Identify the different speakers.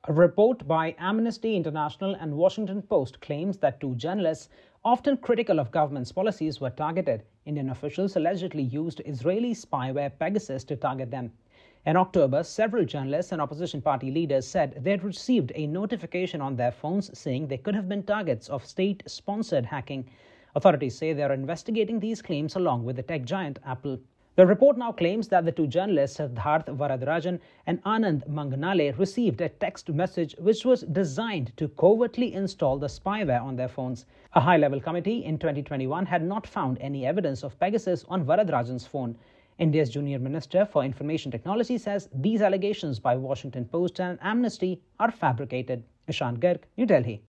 Speaker 1: A report by Amnesty International and Washington Post claims that two journalists, often critical of government's policies, were targeted. Indian officials allegedly used Israeli spyware Pegasus to target them. In October, several journalists and opposition party leaders said they had received a notification on their phones saying they could have been targets of state-sponsored hacking. Authorities say they are investigating these claims along with the tech giant Apple. The report now claims that the two journalists, Siddharth Varadarajan and Anand Manganale, received a text message which was designed to covertly install the spyware on their phones. A high-level committee in 2021 had not found any evidence of Pegasus on Varadarajan's phone. India's junior minister for information technology says these allegations by Washington Post and Amnesty are fabricated. Ishant Garg, New Delhi.